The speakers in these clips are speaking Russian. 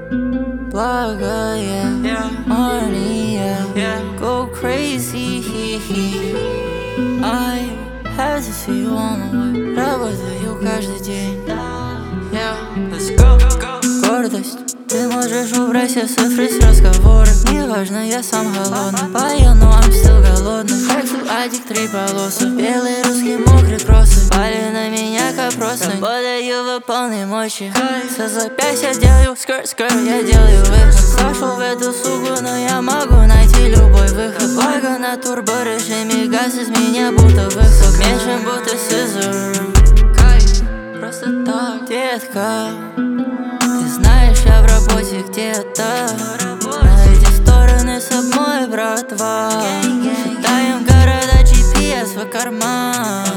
Благая Мария, go crazy. I have to see you on the way. Работаю каждый день. Let's go. Гордость. Ты можешь убрать все цифры с разговора. Неважно, я сам голодный. Пою, но I'm still голодный. Хочу адик 3 полосы. Белый русский мокрый кроссы. Пали на меня как просто. Работаю в полной мощи. Со запястья делаю скр-скр. Я делаю выход. Зашел в эту суку, но я могу найти любой выход. Благо на турборежиме газ из меня будто выход. Меньше будто сизер. Просто так, детка. Ты знаешь, я в работе где-то. На эти стороны с собой, братва. Считаем города, GPS в карман.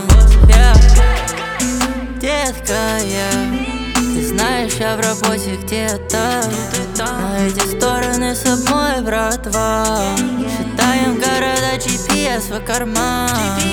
Детка, ты знаешь, я в работе где-то. На эти стороны с собой, братва. Считаем города, GPS в карман.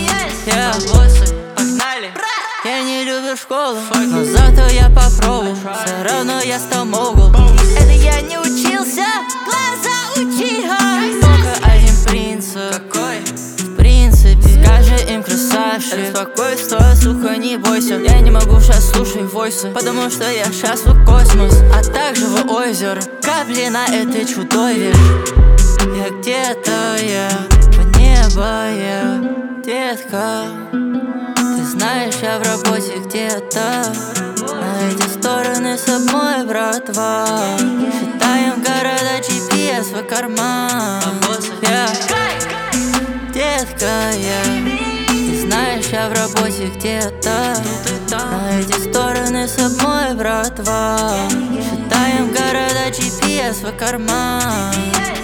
Погнали! Я не люблю школу, но зато я попробовал. Все равно я стал могул. Это я не учился, глаза учи. Только один принцип. Какой? В принципе, скажи им красавчик. Беспокойство, сука, не бойся. Я не могу сейчас слушать войсы, потому что я сейчас в космос, а также в озеро. Капли на этой чудовище. Я где-то, в небо, детка. Ты знаешь, я в работе где-то. На эти стороны с собой, братва. Считаем города, GPS в карман. Детка, ты знаешь, я в работе где-то. На эти стороны с собой, братва. Считаем города, GPS в карман.